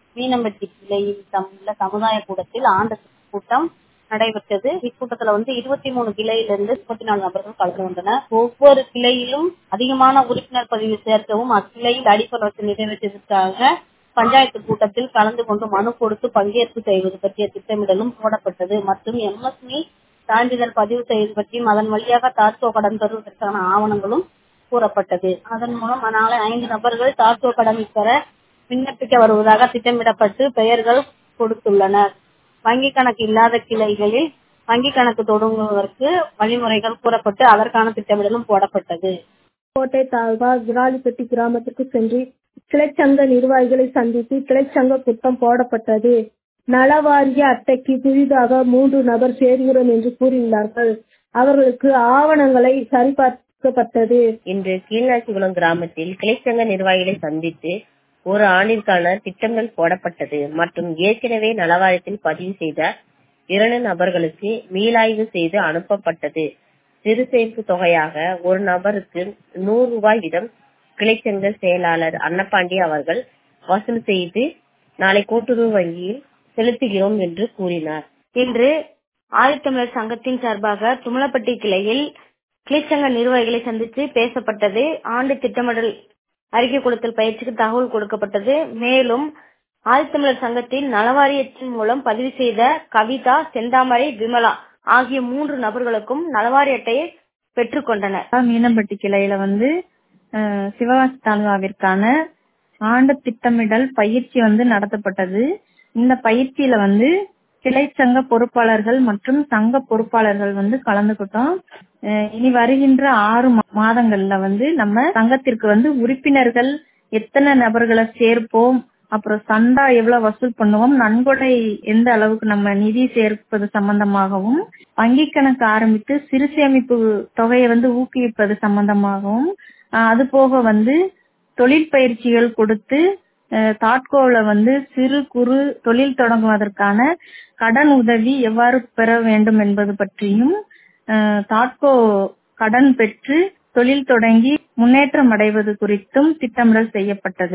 மீனம்பட்டி கிளையில் உள்ள சமுதாய கூடத்தில் ஆண்டு கூட்டம் நடைபெற்றது. இக்கூட்டத்துல 23 கிளையிலிருந்து 34 நபர்கள் கலந்து கொண்டனர். ஒவ்வொரு கிளையிலும் அதிகமான உறுப்பினர் பதிவு சேர்க்கவும் அக்கிளையில் அடிப்படை வசதி நிறைவேற்றுவதற்காக பஞ்சாயத்து கூட்டத்தில் கலந்து கொண்டு மனு கொடுத்து பங்கேற்பு செய்வது பற்றிய திட்டமிடலும் போடப்பட்டது. மற்றும் எம்எஸ்எம்இ சான்றிதழ் பதிவு செய்வது பற்றியும் அதன் வழியாக தாட்கோ கடன் பெறுவதற்கான ஆவணங்களும் கூறப்பட்டது. அதன் மூலம் நாளை 5 நபர்கள் தாட்கோ கடன் பெற விண்ணப்பிக்க வருவதாக திட்டமிடப்பட்டு பெயர்கள் கொடுத்துள்ளனர். வங்கி கணக்கு இல்லாத கிளைகளில் வங்கி கணக்கு தொடங்குவதற்கு வழிமுறைகள் கூறப்பட்டு அதற்கான திட்டமிடலும் போடப்பட்டது. கோட்டை தாலுகா விராலிப்பட்டி கிராமத்திற்கு சென்று கிளைச்சங்க நிர்வாகிகளை சந்தித்து கிளைச்சங்க கூட்டம் போடப்பட்டது. நலவாரிய அட்டைக்கு புதிதாக 3 நபர் சேர்கிறோம் என்று கூறியுள்ளார்கள். அவர்களுக்கு ஆவணங்களை சரிபார்க்கப்பட்டது. இன்று கீழ்நாச்சிகுளம் கிராமத்தில் கிளைச்சங்க நிர்வாகிகளை சந்தித்து ஒரு ஆண்டிற்கான திட்டமிடல் போடப்பட்டது. மற்றும் ஏற்கனவே நலவாரியத்தில் பதிவு செய்த 2 நபர்களுக்கு மீளாய்வு செய்து அனுப்பப்பட்டது. சிறு சேர்ப்பு தொகையாக ஒரு நபருக்கு 100 ரூபாய் வீதம் கிளைச்சங்க செயலாளர் அன்னப்பாண்டி அவர்கள் வசூல் செய்து நாளை கூட்டுறவு வங்கியில் செலுத்துகிறோம் என்று கூறினார். இன்று ஆதித்தமிழர் சங்கத்தின் சார்பாக தும்மலப்பட்டி கிளையில் கிளைச்சங்க நிர்வாகிகளை சந்தித்து பேசப்பட்டது. ஆண்டு திட்டமிடல் அறிக்கை கொடுத்தல் பயிற்சிக்கு தகவல் கொடுக்கப்பட்டது. மேலும் ஆதித்தமிழர் சங்கத்தின் நலவாரியத்தின் மூலம் பதிவு செய்த கவிதா, செந்தாமரை, விமலா ஆகிய 3 நபர்களுக்கும் நலவாரிய அட்டையை பெற்றுக் கொண்டனர். மீனம்பட்டி கிளையில சிவகாசி தாலுகாவிற்கான ஆண்டு திட்டமிடல் பயிற்சி நடத்தப்பட்டது. இந்த பயிற்சியில கிளைச்சங்க பொறுப்பாளர்கள் மற்றும் சங்க பொறுப்பாளர்கள் கலந்துகிட்டோம். இனி வருகின்ற 6 மாதங்கள்ல நம்ம சங்கத்திற்கு உறுப்பினர்கள் எத்தனை நபர்களை சேர்ப்போம், அப்புறம் சந்தா எவ்வளவு வசூல் பண்ணுவோம், நன்கொடை எந்த அளவுக்கு நம்ம நிதி சேர்ப்பது சம்பந்தமாகவும், வங்கி கணக்கு ஆரம்பித்து சிறு சேமிப்பு தொகையை ஊக்குவிப்பது சம்பந்தமாகவும், அது போக தொழிற்பயிற்சிகள் கொடுத்து தாட்கோல சிறு குறு தொழில் தொடங்குவதற்கான கடன் உதவி எவ்வாறு பெற வேண்டும் என்பது பற்றியும், தாட்கோ கடன் பெற்று தொழில் தொடங்கி முன்னேற்றம் அடைவது குறித்தும் திட்டமிடல் செய்யப்பட்டது.